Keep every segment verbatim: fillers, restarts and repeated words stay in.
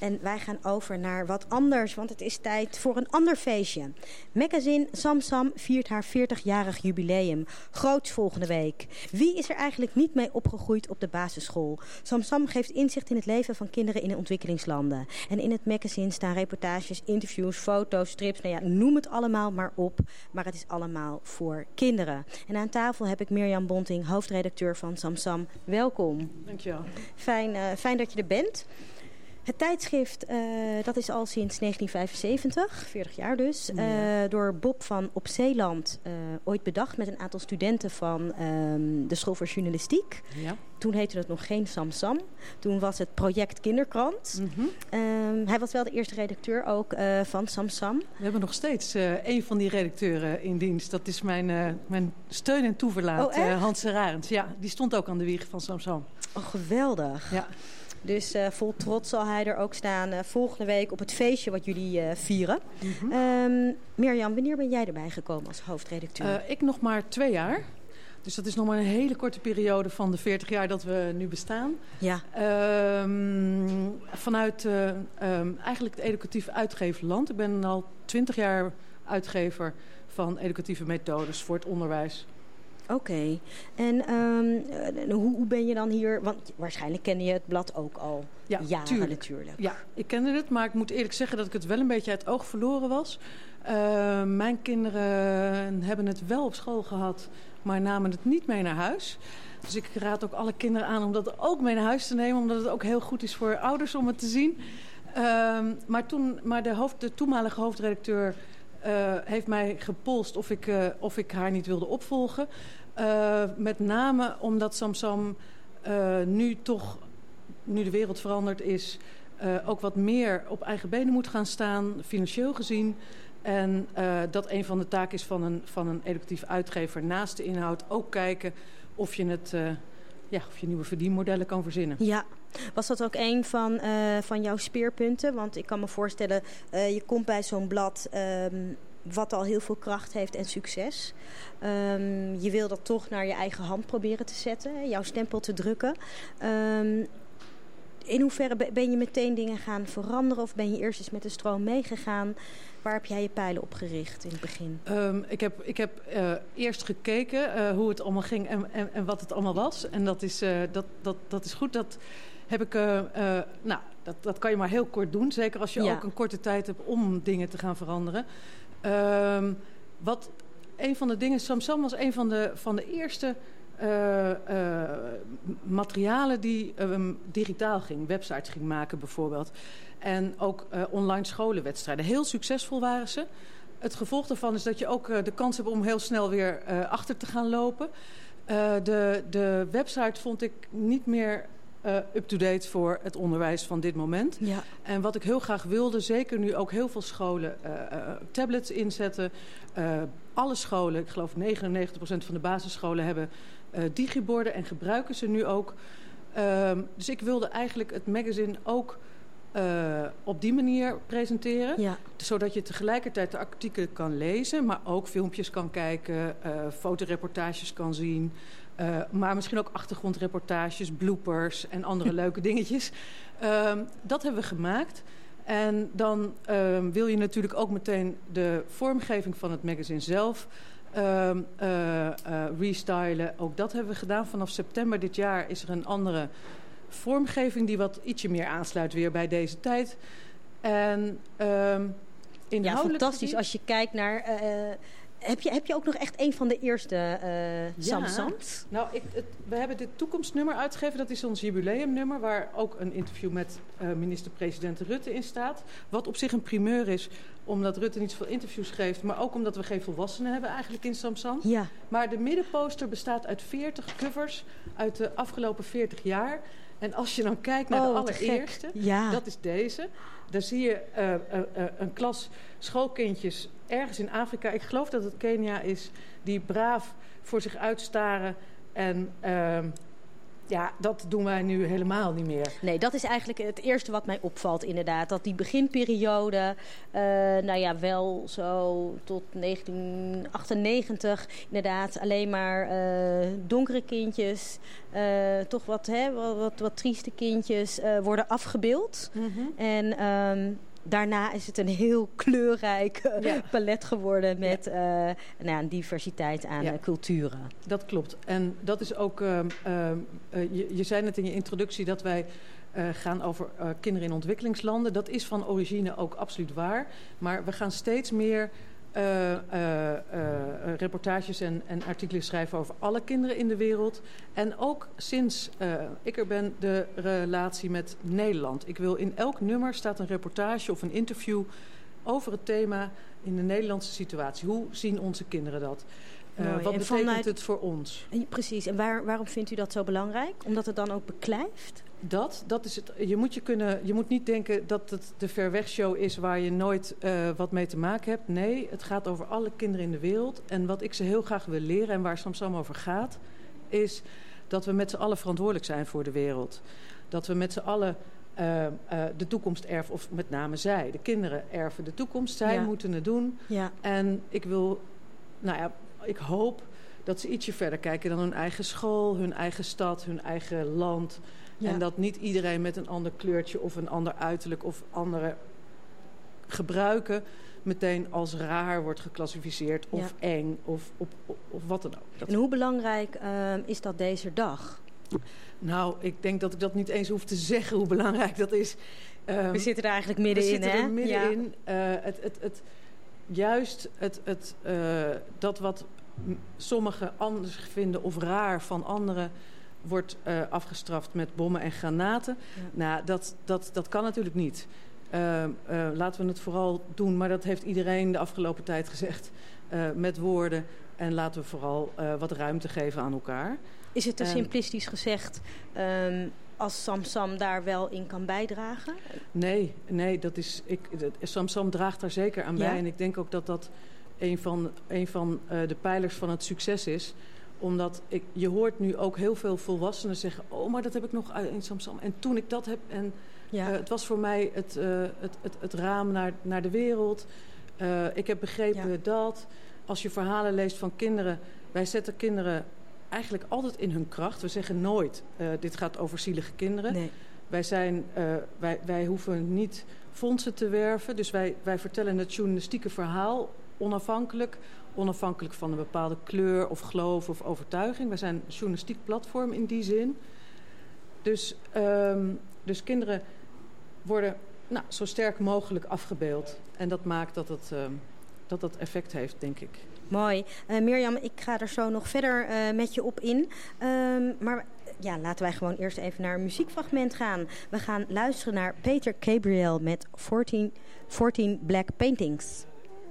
En wij gaan over naar wat anders, want het is tijd voor een ander feestje. Magazine SamSam viert haar veertigjarig jubileum. Groots volgende week. Wie is er eigenlijk niet mee opgegroeid op de basisschool? SamSam geeft inzicht in het leven van kinderen in de ontwikkelingslanden. En in het magazine staan reportages, interviews, foto's, strips. Nou ja, noem het allemaal maar op. Maar het is allemaal voor kinderen. En aan tafel heb ik Mirjam Bonting, hoofdredacteur van SamSam. Welkom. Dankjewel. Fijn, uh, fijn dat je er bent. Het tijdschrift, uh, dat is al sinds negentien vijfenzeventig, veertig jaar dus, uh, ja. door Bob van Op Zeeland uh, ooit bedacht met een aantal studenten van um, de School voor Journalistiek. Ja. Toen heette het nog geen SamSam. Toen was het project Kinderkrant. Mm-hmm. Um, hij was wel de eerste redacteur ook uh, van SamSam. We hebben nog steeds uh, een van die redacteuren in dienst. Dat is mijn, uh, mijn steun en toeverlaat, oh, uh, Hans Serarens. Ja, die stond ook aan de wieg van SamSam. Oh, geweldig. Ja. Dus uh, vol trots zal hij er ook staan uh, volgende week op het feestje wat jullie uh, vieren. Mm-hmm. Um, Mirjam, wanneer ben jij erbij gekomen als hoofdredacteur? Uh, ik nog maar twee jaar. Dus dat is nog maar een hele korte periode van de veertig jaar dat we nu bestaan. Ja. Um, vanuit uh, um, eigenlijk het educatief uitgeverland. Ik ben al twintig jaar uitgever van educatieve methodes voor het onderwijs. Oké. Okay. En um, hoe, hoe ben je dan hier... Want waarschijnlijk kende je het blad ook al ja, jaren tuurlijk. natuurlijk. Ja, ik kende het, maar ik moet eerlijk zeggen dat ik het wel een beetje uit het oog verloren was. Uh, mijn kinderen hebben het wel op school gehad, maar namen het niet mee naar huis. Dus ik raad ook alle kinderen aan om dat ook mee naar huis te nemen, omdat het ook heel goed is voor ouders om het te zien. Uh, maar toen, maar de, hoofd, de toenmalige hoofdredacteur Uh, heeft mij gepolst of ik, uh, of ik haar niet wilde opvolgen. Uh, met name omdat SamSam uh, nu toch, nu de wereld veranderd is, uh, ook wat meer op eigen benen moet gaan staan, financieel gezien. En uh, dat een van de taken is van een, van een educatief uitgever naast de inhoud ook kijken of je, het, uh, ja, of je nieuwe verdienmodellen kan verzinnen. Ja. Was dat ook een van, uh, van jouw speerpunten? Want ik kan me voorstellen, uh, je komt bij zo'n blad um, wat al heel veel kracht heeft en succes. Um, je wil dat toch naar je eigen hand proberen te zetten, jouw stempel te drukken. Um, in hoeverre ben je meteen dingen gaan veranderen of ben je eerst eens met de stroom meegegaan? Waar heb jij je pijlen op gericht in het begin? Um, ik heb, ik heb uh, eerst gekeken uh, hoe het allemaal ging en, en, en wat het allemaal was. En dat is, uh, dat, dat, dat is goed. Dat heb ik, uh, uh, nou, dat, dat kan je maar heel kort doen. Zeker als je ja. ook een korte tijd hebt om dingen te gaan veranderen. Um, wat een van de dingen, SamSam was een van de, van de eerste uh, uh, materialen die um, digitaal ging. Websites ging maken bijvoorbeeld. En ook uh, online scholenwedstrijden. Heel succesvol waren ze. Het gevolg daarvan is dat je ook uh, de kans hebt om heel snel weer uh, achter te gaan lopen. Uh, de, de website vond ik niet meer uh, up-to-date voor het onderwijs van dit moment. Ja. En wat ik heel graag wilde, zeker nu ook heel veel scholen uh, uh, tablets inzetten. Uh, alle scholen, ik geloof negenennegentig procent van de basisscholen hebben uh, digiborden en gebruiken ze nu ook. Uh, dus ik wilde eigenlijk het magazine ook Uh, op die manier presenteren. Ja. Zodat je tegelijkertijd de artikelen kan lezen, maar ook filmpjes kan kijken, uh, fotoreportages kan zien. Uh, maar misschien ook achtergrondreportages, bloopers en andere leuke dingetjes. Uh, dat hebben we gemaakt. En dan uh, wil je natuurlijk ook meteen de vormgeving van het magazine zelf uh, uh, uh, restylen. Ook dat hebben we gedaan. Vanaf september dit jaar is er een andere vormgeving die wat ietsje meer aansluit weer bij deze tijd. En um, ja, fantastisch. Gezien, als je kijkt naar... Uh, heb, je, heb je ook nog echt een van de eerste uh, SamSams? Ja, nou, ik, het, we hebben dit toekomstnummer uitgegeven. Dat is ons jubileumnummer, waar ook een interview met uh, minister-president Rutte in staat. Wat op zich een primeur is, omdat Rutte niet zoveel interviews geeft, maar ook omdat we geen volwassenen hebben eigenlijk in SamSam. Ja. Maar de middenposter bestaat uit veertig covers uit de afgelopen veertig jaar. En als je dan kijkt naar oh, de allereerste, ja. dat is deze. Daar zie je uh, uh, uh, een klas schoolkindjes ergens in Afrika. Ik geloof dat het Kenia is, die braaf voor zich uitstaren en uh, Ja, dat doen wij nu helemaal niet meer. Nee, dat is eigenlijk het eerste wat mij opvalt inderdaad. Dat die beginperiode, uh, nou ja, wel zo tot negentien achtennegentig... inderdaad alleen maar uh, donkere kindjes, uh, toch wat, hè, wat, wat, wat trieste kindjes uh, worden afgebeeld. Mm-hmm. En um, daarna is het een heel kleurrijk uh, ja. palet geworden met ja. uh, nou, een diversiteit aan ja. uh, culturen. Dat klopt. En dat is ook, uh, uh, uh, je, je zei net in je introductie dat wij uh, gaan over uh, kinderen in ontwikkelingslanden. Dat is van origine ook absoluut waar. Maar we gaan steeds meer uh, uh, uh, reportages en, en artikelen schrijven over alle kinderen in de wereld. En ook sinds uh, ik er ben, de relatie met Nederland. Ik wil in elk nummer staat een reportage of een interview over het thema in de Nederlandse situatie. Hoe zien onze kinderen dat? Uh, wat betekent vanuit... het voor ons? Precies. En waar, waarom vindt u dat zo belangrijk? Omdat het dan ook beklijft? Dat, dat is het. Je moet, je, kunnen, je moet niet denken dat het de verwegshow is waar je nooit uh, wat mee te maken hebt. Nee, het gaat over alle kinderen in de wereld. En wat ik ze heel graag wil leren en waar Samsam over gaat, is dat we met z'n allen verantwoordelijk zijn voor de wereld. Dat we met z'n allen uh, uh, de toekomst erven, of met name zij, de kinderen erven de toekomst. Zij ja. moeten het doen. Ja. En ik wil, nou ja, ik hoop dat ze ietsje verder kijken dan hun eigen school, hun eigen stad, hun eigen land. Ja. En dat niet iedereen met een ander kleurtje of een ander uiterlijk of andere gebruiken meteen als raar wordt geclassificeerd of ja. eng of, of, of, of wat dan ook. Dat en hoe belangrijk uh, is dat deze dag? Nou, ik denk dat ik dat niet eens hoef te zeggen hoe belangrijk dat is. Um, we zitten er eigenlijk middenin, hè? We zitten er middenin. Ja. Uh, het, het, het, juist het, het, uh, dat wat sommigen anders vinden of raar van anderen wordt uh, afgestraft met bommen en granaten. Ja. Nou, dat, dat, dat kan natuurlijk niet. Uh, uh, laten we het vooral doen, maar dat heeft iedereen de afgelopen tijd gezegd, uh, met woorden. En laten we vooral uh, wat ruimte geven aan elkaar. Is het te en, simplistisch gezegd um, als Samsam daar wel in kan bijdragen? Nee, nee dat is, ik, dat, Samsam draagt daar zeker aan bij. Ja? En ik denk ook dat dat een van, een van uh, de pijlers van het succes is. Omdat ik, je hoort nu ook heel veel volwassenen zeggen, oh, maar dat heb ik nog in Samsam. En toen ik dat heb, en ja. uh, het was voor mij het, uh, het, het, het raam naar, naar de wereld. Uh, ik heb begrepen ja. dat als je verhalen leest van kinderen, wij zetten kinderen eigenlijk altijd in hun kracht. We zeggen nooit, uh, dit gaat over zielige kinderen. Nee. Wij, zijn, uh, wij, wij hoeven niet fondsen te werven. Dus wij, wij vertellen het journalistieke verhaal onafhankelijk. Onafhankelijk van een bepaalde kleur of geloof of overtuiging. Wij zijn een journalistiek platform in die zin. Dus, um, dus kinderen worden nou, zo sterk mogelijk afgebeeld. En dat maakt dat het, um, dat, dat effect heeft, denk ik. Mooi. Uh, Mirjam, ik ga er zo nog verder uh, met je op in. Um, maar ja, laten wij gewoon eerst even naar een muziekfragment gaan. We gaan luisteren naar Peter Gabriel met fourteen, fourteen Black Paintings.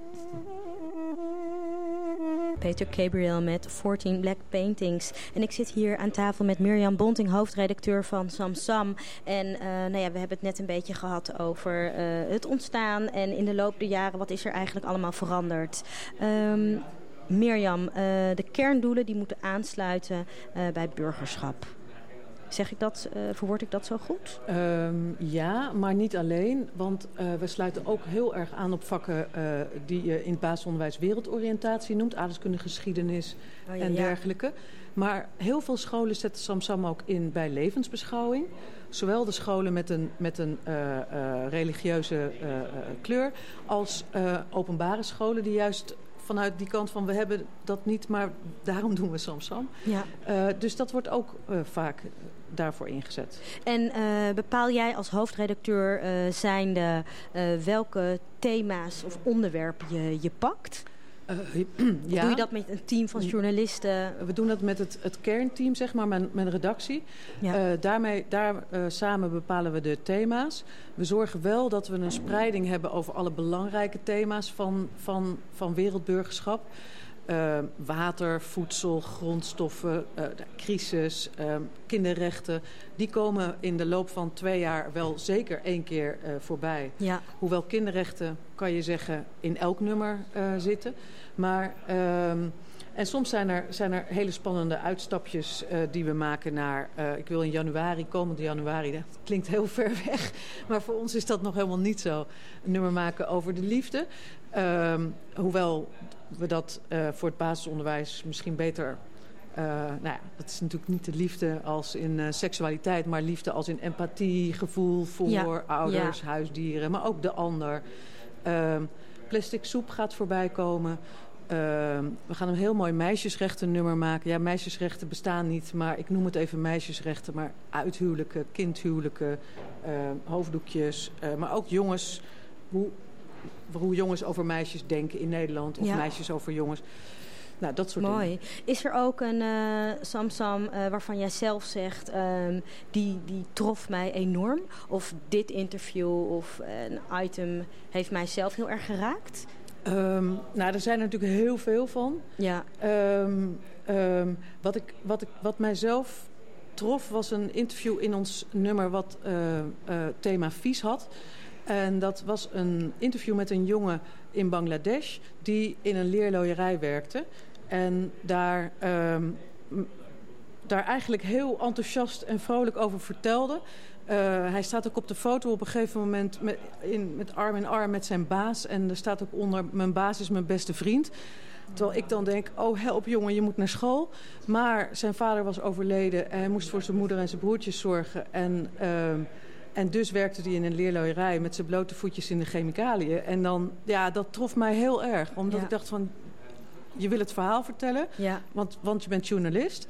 Peter Gabriel met fourteen Black Paintings. En ik zit hier aan tafel met Mirjam Bonting, hoofdredacteur van Samsam. En uh, nou ja, we hebben het net een beetje gehad over uh, het ontstaan. En in de loop der jaren, wat is er eigenlijk allemaal veranderd? Um, Mirjam, uh, de kerndoelen die moeten aansluiten uh, bij burgerschap. Zeg ik dat, uh, verwoord ik dat zo goed? Um, ja, maar niet alleen. Want uh, we sluiten ook heel erg aan op vakken uh, die je in het basisonderwijs wereldoriëntatie noemt. Aardrijkskunde, geschiedenis oh, ja, en dergelijke. Ja. Maar heel veel scholen zetten Samsam ook in bij levensbeschouwing. Zowel de scholen met een, met een uh, uh, religieuze uh, uh, kleur als uh, openbare scholen die juist vanuit die kant van we hebben dat niet, maar daarom doen we Samsam. Ja. Uh, dus dat wordt ook uh, vaak daarvoor ingezet. En uh, bepaal jij als hoofdredacteur uh, zijnde uh, welke thema's of onderwerpen je, je pakt? Uh, ja. Doe je dat met een team van journalisten? We doen dat met het, het kernteam, zeg maar, mijn, mijn redactie. Ja. Uh, daarmee, daar uh, samen bepalen we de thema's. We zorgen wel dat we een spreiding hebben over alle belangrijke thema's van, van, van wereldburgerschap. Uh, water, voedsel, grondstoffen, uh, crisis, uh, kinderrechten. Die komen in de loop van twee jaar wel zeker één keer uh, voorbij. Ja. Hoewel kinderrechten, kan je zeggen, in elk nummer uh, zitten. Maar uh, En soms zijn er, zijn er hele spannende uitstapjes uh, die we maken naar... Uh, ik wil in januari, komende januari, dat klinkt heel ver weg. Maar voor ons is dat nog helemaal niet zo. Een nummer maken over de liefde. Um, hoewel we dat uh, voor het basisonderwijs misschien beter... Uh, nou ja, dat is natuurlijk niet de liefde als in uh, seksualiteit... maar liefde als in empathie, gevoel voor ja. ouders, ja. huisdieren... maar ook de ander. Uh, plastic soep gaat voorbij komen... Uh, we gaan een heel mooi meisjesrechten nummer maken. Ja, meisjesrechten bestaan niet, maar ik noem het even meisjesrechten. Maar uithuwelijken, kindhuwelijken, uh, hoofddoekjes. Uh, maar ook jongens, hoe, hoe jongens over meisjes denken in Nederland. Of ja. meisjes over jongens. Nou, dat soort mooi. dingen. Is er ook een uh, Samsam uh, waarvan jij zelf zegt... Um, die, die trof mij enorm? Of dit interview of een item heeft mij zelf heel erg geraakt? Um, nou, er zijn er natuurlijk heel veel van. Ja. Um, um, wat, ik, wat, ik, wat mijzelf trof was een interview in ons nummer wat uh, uh, thema vies had. En dat was een interview met een jongen in Bangladesh die in een leerlooierij werkte. En daar, um, daar eigenlijk heel enthousiast en vrolijk over vertelde... Uh, hij staat ook op de foto op een gegeven moment met, in, met arm in arm met zijn baas. En er staat ook onder, mijn baas is mijn beste vriend. Terwijl ik dan denk, oh help jongen, je moet naar school. Maar zijn vader was overleden en hij moest voor zijn moeder en zijn broertjes zorgen. En, uh, en dus werkte hij in een leerlooierij met zijn blote voetjes in de chemicaliën. En dan, ja, dat trof mij heel erg. Omdat ja. ik dacht van, je wil het verhaal vertellen, ja. want, want je bent journalist...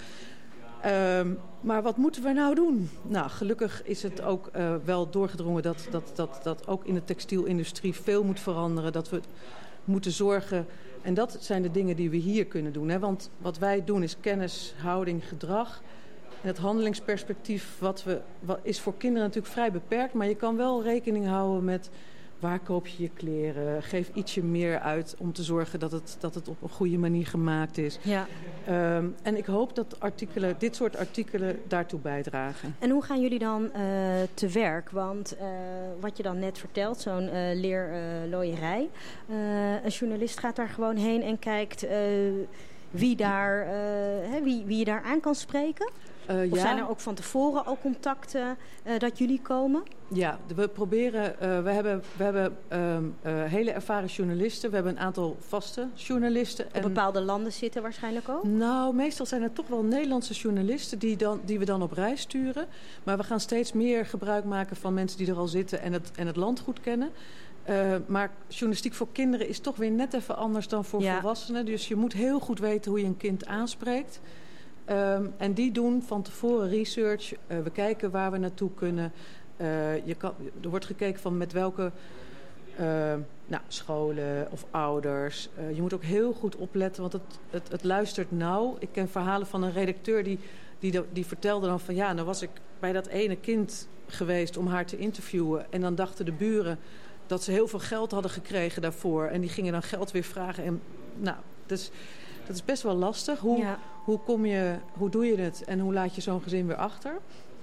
Um, maar wat moeten we nou doen? Nou, gelukkig is het ook uh, wel doorgedrongen dat, dat, dat, dat ook in de textielindustrie veel moet veranderen. Dat we moeten zorgen. En dat zijn de dingen die we hier kunnen doen. Hè? Want wat wij doen is kennis, houding, gedrag. En het handelingsperspectief wat we, wat is voor kinderen natuurlijk vrij beperkt. Maar je kan wel rekening houden met... Waar koop je je kleren? Geef ietsje meer uit om te zorgen dat het, dat het op een goede manier gemaakt is. Ja. Um, en ik hoop dat artikelen, dit soort artikelen daartoe bijdragen. En hoe gaan jullie dan uh, te werk? Want uh, wat je dan net vertelt, zo'n uh, leerlooierij. Uh, uh, een journalist gaat daar gewoon heen en kijkt uh, wie, daar, uh, hè, wie, wie je daar aan kan spreken. Uh, of ja. zijn er ook van tevoren al contacten uh, dat jullie komen? Ja, we proberen... Uh, we hebben, we hebben um, uh, hele ervaren journalisten. We hebben een aantal vaste journalisten. Op en, bepaalde landen zitten waarschijnlijk ook? Nou, meestal zijn er toch wel Nederlandse journalisten die, dan, die we dan op reis sturen. Maar we gaan steeds meer gebruik maken van mensen die er al zitten en het, en het land goed kennen. Uh, maar journalistiek voor kinderen is toch weer net even anders dan voor ja. volwassenen. Dus je moet heel goed weten hoe je een kind aanspreekt. Um, en die doen van tevoren research. Uh, we kijken waar we naartoe kunnen. Uh, je kan, er wordt gekeken van met welke uh, nou, scholen of ouders. Uh, je moet ook heel goed opletten, want het, het, het luistert nauw. Ik ken verhalen van een redacteur die, die, die vertelde dan van... ja, nou was ik bij dat ene kind geweest om haar te interviewen. En dan dachten de buren dat ze heel veel geld hadden gekregen daarvoor. En die gingen dan geld weer vragen. En, nou, dus... Dat is best wel lastig. Hoe, ja. hoe, kom je, hoe doe je het en hoe laat je zo'n gezin weer achter?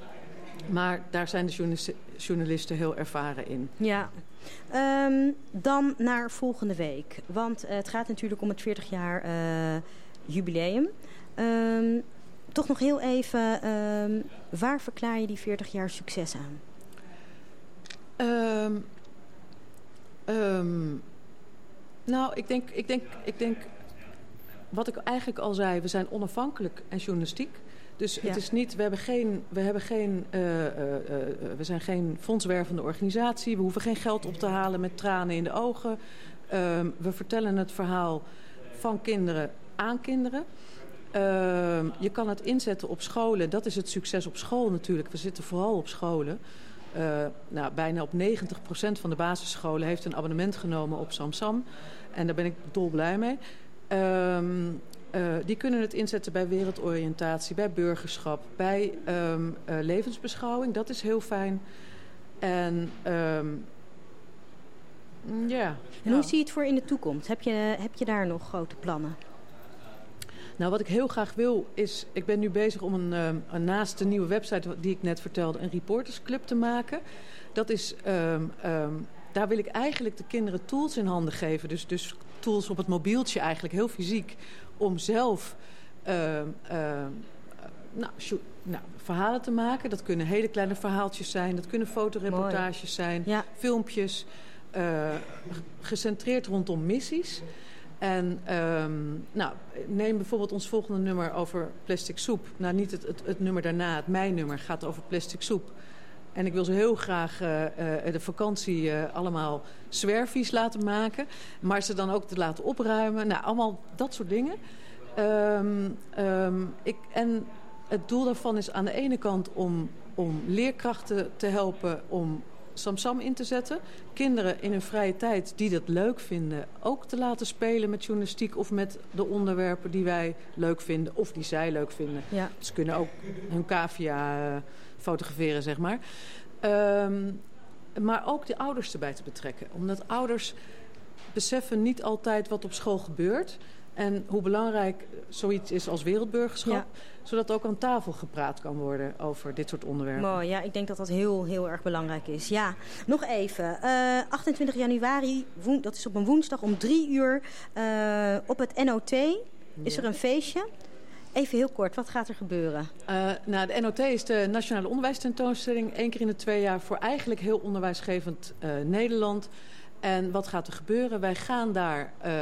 Maar daar zijn de journalisten, journalisten heel ervaren in. Ja. Um, dan naar volgende week. Want uh, het gaat natuurlijk om het veertig jaar uh, jubileum. Um, toch nog heel even, um, waar verklaar je die veertig jaar succes aan? Um, um, nou, ik denk... Ik denk, ik denk wat ik eigenlijk al zei, we zijn onafhankelijk en journalistiek. Dus ja. het is niet, we hebben geen, we hebben geen, uh, uh, uh, we zijn geen fondswervende organisatie. We hoeven geen geld op te halen met tranen in de ogen. Uh, we vertellen het verhaal van kinderen aan kinderen. Uh, je kan het inzetten op scholen. Dat is het succes op school natuurlijk. We zitten vooral op scholen. Uh, nou, bijna op negentig procent van de basisscholen heeft een abonnement genomen op Samsam. En daar ben ik dolblij mee. Um, uh, die kunnen het inzetten bij wereldoriëntatie, bij burgerschap, bij um, uh, levensbeschouwing. Dat is heel fijn. En um, ja. En hoe nou. zie je het voor in de toekomst? Heb je, heb je daar nog grote plannen? Nou, wat ik heel graag wil is... Ik ben nu bezig om een, um, een naast de nieuwe website die ik net vertelde... een reportersclub te maken. Dat is... Um, um, daar wil ik eigenlijk de kinderen tools in handen geven. Dus, dus tools op het mobieltje eigenlijk, heel fysiek. om zelf uh, uh, nou, sjo- nou, verhalen te maken. Dat kunnen hele kleine verhaaltjes zijn. Dat kunnen fotoreportages Mooi. zijn. Ja. Filmpjes. Uh, gecentreerd rondom missies. En um, nou, neem bijvoorbeeld ons volgende nummer over plastic soep. Nou, niet het, het, het nummer daarna, het mei-nummer gaat over plastic soep. En ik wil ze heel graag uh, uh, de vakantie uh, allemaal zwervies laten maken. Maar ze dan ook te laten opruimen. Nou, allemaal dat soort dingen. Um, um, ik, en het doel daarvan is aan de ene kant om, om leerkrachten te helpen om Samsam in te zetten. Kinderen in hun vrije tijd die dat leuk vinden ook te laten spelen met journalistiek of met de onderwerpen die wij leuk vinden of die zij leuk vinden. Ja. Ze kunnen ook hun cavia uh, fotograferen, zeg maar. Um, maar ook de ouders erbij te betrekken. Omdat ouders beseffen niet altijd wat op school gebeurt. En hoe belangrijk zoiets is als wereldburgerschap. Ja. Zodat ook aan tafel gepraat kan worden over dit soort onderwerpen. Mooi, ja, ik denk dat dat heel, heel erg belangrijk is. Ja, nog even. Uh, achtentwintig januari, woen, dat is op een woensdag om drie uur uh, op het N O T. Is er een feestje? Even heel kort, wat gaat er gebeuren? Uh, nou, de N O T is de Nationale Onderwijstentoonstelling. Eén keer in de twee jaar voor eigenlijk heel onderwijsgevend uh, Nederland. En wat gaat er gebeuren? Wij gaan daar Uh,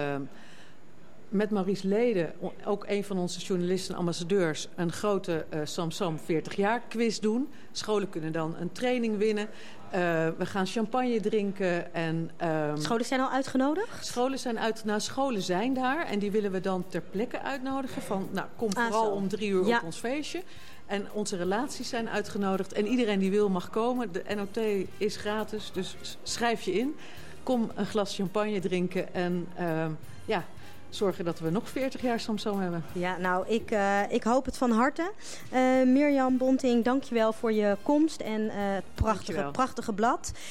met Maurice Leden, ook een van onze journalisten en ambassadeurs, een grote uh, Samsam veertig jaar quiz doen. Scholen kunnen dan een training winnen. Uh, we gaan champagne drinken. En, um, scholen zijn al uitgenodigd? Scholen zijn uit, nou, scholen zijn daar en die willen we dan ter plekke uitnodigen. Van, nou, kom ah, vooral zo. om drie uur ja. op ons feestje. En onze relaties zijn uitgenodigd. En iedereen die wil mag komen. De N O T is gratis, dus schrijf je in. Kom een glas champagne drinken en uh, ja... zorgen dat we nog veertig jaar Samsam hebben. Ja, nou, ik, uh, ik hoop het van harte. Uh, Mirjam Bonting, dank je wel voor je komst en uh, het prachtige, prachtige blad.